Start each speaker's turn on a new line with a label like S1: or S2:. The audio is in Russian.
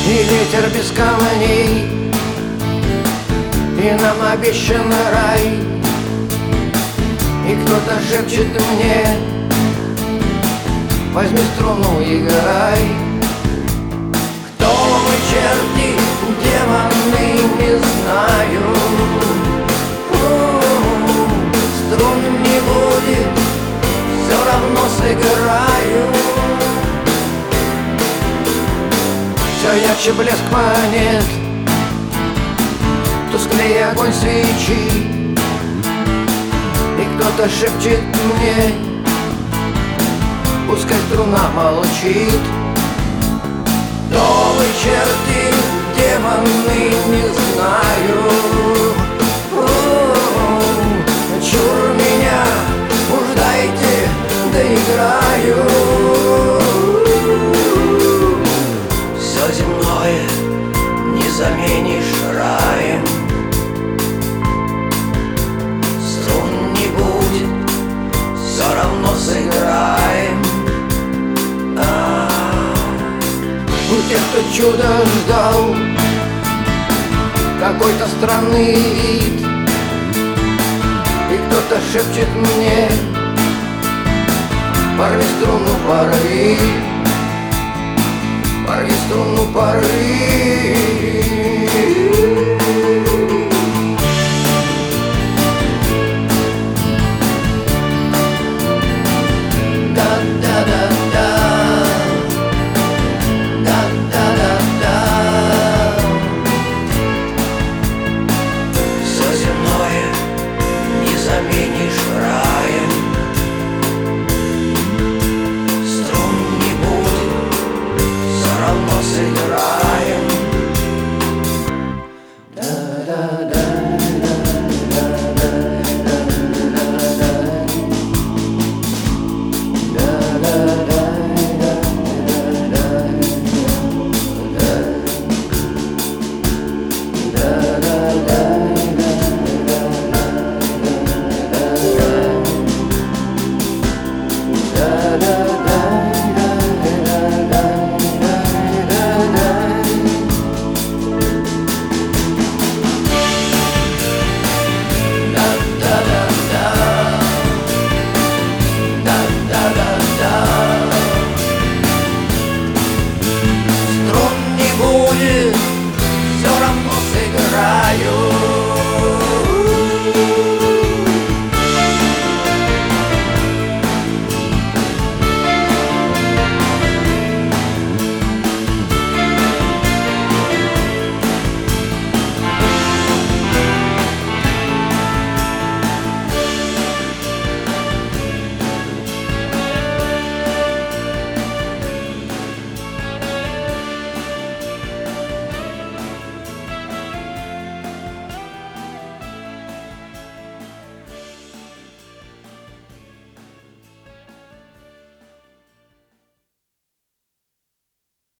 S1: И ветер без камней, и нам обещан рай. И кто-то шепчет мне: возьми струну, играй. Кто мы, черти, демоны, не знаю. Струн не будет, все равно сыграю. Все ярче блеск монет, тусклее огонь свечи. И кто-то шепчет мне: пускай струна молчит. Кто вы, черти, демоны, не знаю. Чур меня, уж дайте, доиграю. Все земное не заменишь раем. Струн не будет, все равно сыграем. У тех, кто чудо ждал, какой-то странный вид. И кто-то шепчет мне: порви струну, порви. Порви струну, порви.